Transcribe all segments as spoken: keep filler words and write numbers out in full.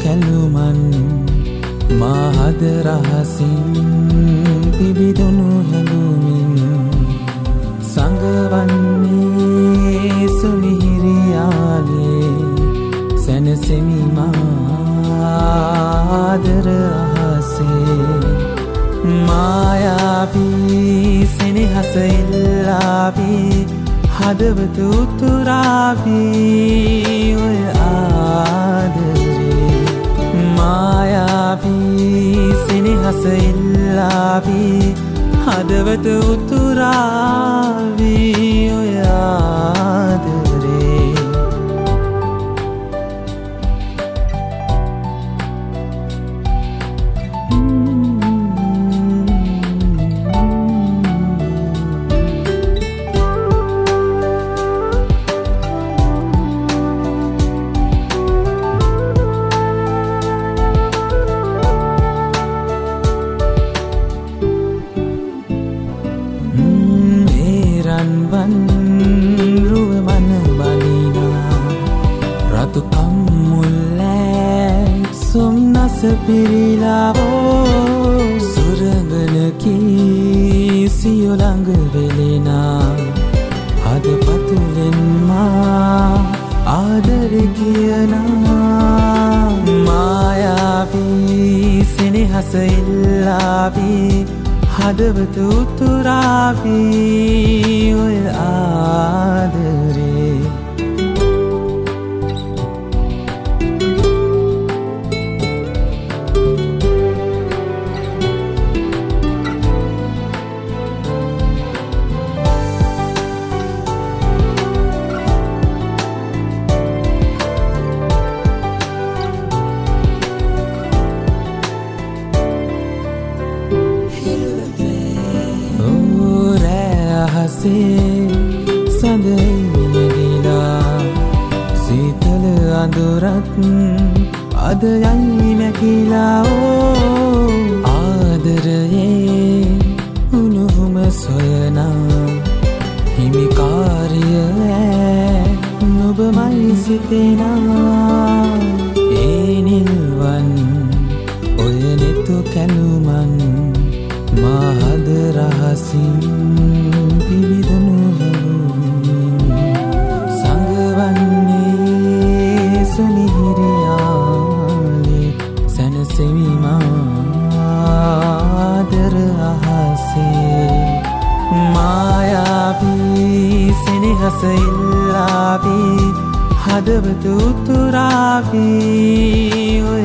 කැලුමන් මාහද රහසින් පිබිදුණු හැඟුමින් සංගවන්නේ සුමිහිරියාලේ සැනසෙමි මාදර අහසේ මායාවී සෙනෙහස ඉල්ලාවී හදවත උතුරාවී ඔය ආදරේ මායාවී සෙනෙහස ඉල්ලාවී හදවත උතුරාවී ඔය ආදරේ වන් රුව මන බලිනා රතු කම්මුල්ලෑ සොම්නස පිරිලාවෝ සුරගලකී සියොළඟ වෙලෙනා හද පතුලෙන් මා ආදර කියනා මායාවී සෙනෙහස ඉල්ලාවී හදවත උතුරාවී ඔය ආදරේ සඳයි නැගිලා සීතල අඳුරත් අද යයි නැකිලා ඕ ආදරයේ උණුහුම සොයනා හිමිකාරිය ඈ නුඹමයි සිතෙනා ඒ නිල්වන් ඔය නෙතු කැලුමන් මාහද රහසින් පිබිදුණු හැඟුමින් සංගවන්නේ සුමිහිරියාලේ සැනසෙමි මාදර අහසේ මායාවී සෙනෙහස ඉල්ලාවී හදවත උතුරාවී ඔය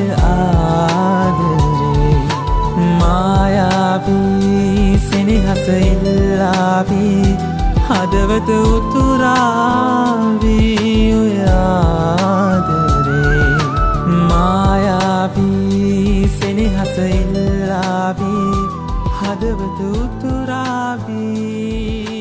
ආදරේ මායාවී සෙනෙහස ඉල්ලාවී හදවත උතුරාවී ඔය ආදරේ මායාවී සෙනෙහස ඉල්ලාවී හදවත උතුරාවී